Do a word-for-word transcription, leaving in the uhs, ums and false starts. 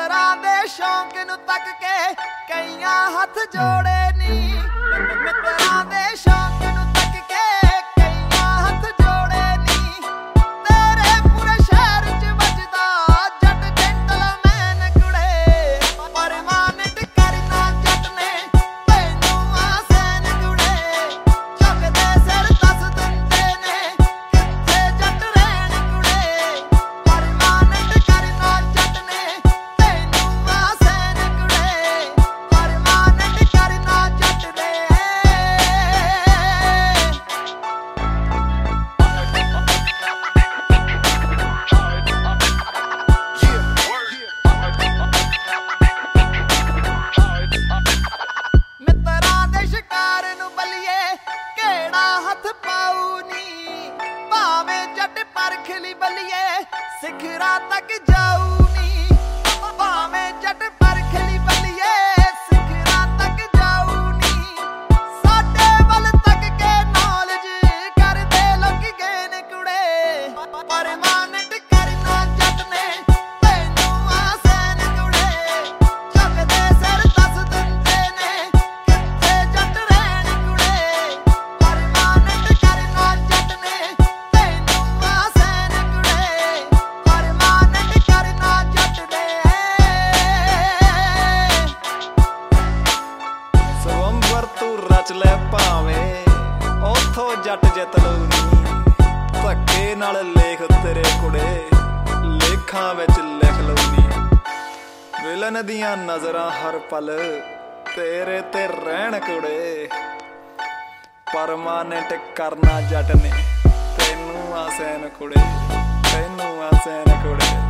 ਮਿੱਤਰਾਂ ਦੇ ਸ਼ੌਂਕ ਨੂੰ ਤੱਕ ਕੇ ਕਈਆਂ ਹੱਥ ਜੋੜੇ ਨੀ। ਮਿੱਤਰਾਂ ਦੇ ਸ਼ੌਂਕ ਨੂੰ ਤੱਕ ਕੇ ਕਈਆਂ ਹੱਥ ਜੋੜੇ ਨੀ। ਤੇਰੇ ਪੂਰੇ ਸ਼ਹਿਰ ਚ ਵੱਜਦਾ ਜੱਟ ਜੈਂਟਲਮੈਨ ਕੁੜੇ। ਪਰਮਾਨੈਂਟ ਕਰਨਾ ਜੱਟ ਨੇ ਤੈਨੂੰ ਆਸੈਨ ਕੁੜੇ। ਚੱਕਦੇ ਸਿਰ ਦੱਸ ਦਿੰਦੇ ਨੇ ਕਿੱਥੇ ਜੱਟ ਰਹਿਣ ਕੁੜੇ। ਪਰਮਾਨੈਂਟ ਕਰਨਾ ਜੱਟ ਨੇ ਤੈਨੂੰ ਆਸੈਨ ਕੁੜੇ। ਪਰਮਾਨੈਂਟ ਕਰਨਾ ਜੱਟ ਨੇ। ਮਿੱਤਰਾਂ ਦੇ ਸ਼ਿਕਾਰ ਨੂੰ ਬੱਲੀਏ ਕਿਹੜਾ ਹੱਥ ਪਾਊ ਨੀ। ਭਾਵੇਂ ਜੱਟ ਪਰਖ ਲਈ ਬੱਲੀਏ ਸਿਖਰਾਂ ਤੱਕ ਜਾਊ ਨੀ। ਭਾਵੇਂ ਜੱਟ ਪਰਖ ਲਈ ਬੱਲੀਏ ਸਿਖਰਾਂ ਤੱਕ ਜਾਊ ਨੀ। ਸਾਡੇ ਵੱਲ ਤੱਕ ਕੇ ਨੌਲੇਜ ਕਰਦੇ ਲੋਕੀ ਗਏ ਨੇ ਕੁੜੇ। ਪਰਮਾਨੈਂਟ ਕਰਨਾ ਜੱਟ ਨੇ ਤੈਨੂੰ ਆਸੈਨ ਕੁੜੇ। ਚੱਕਦੇ ਸਿਰ ਦੱਸ ਦਿੰਦੇ ਨੇ ਕਿੱਥੇ ਜੱਟ ਰਹਿਣ ਕੁੜੇ। ਪਰਮਾਨੈਂਟ ਕਰਨਾ ਜੱਟ ਨੇ ਤੈਨੂੰ ਆਸੈਨ ਕੁੜੇ। ਪਰਮਾਨੈਂਟ ਕਰਨਾ ਜੱਟ ਨੇ। ਸਵੰਬਰ ਤੂੰ ਰਚ ਲੈ ਭਾਵੇਂ ਉਥੋਂ ਜੱਟ ਜਿੱਤ ਲਊ ਨੀ। ਧੱਕੇ ਨਾਲ ਲੇਖ ਤੇਰੇ ਕੁੜੇ ਲੇਖਾਂ ਵਿੱਚ ਲਿਖ ਲਊ ਨੀ। ਵਿਲਨ ਦੀਆਂ ਨਜ਼ਰਾਂ ਹਰ ਪਲ ਤੇਰੇ ਤੇ ਰਹਿਣ ਕੁੜੇ। ਪਰਮਾਨੈਂਟ ਕਰਨਾ ਜੱਟ ਨੇ ਤੈਨੂੰ ਆਸੈਨ ਕੁੜੇ। ਤੈਨੂੰ ਆਸੈਨ ਕੁੜੇ।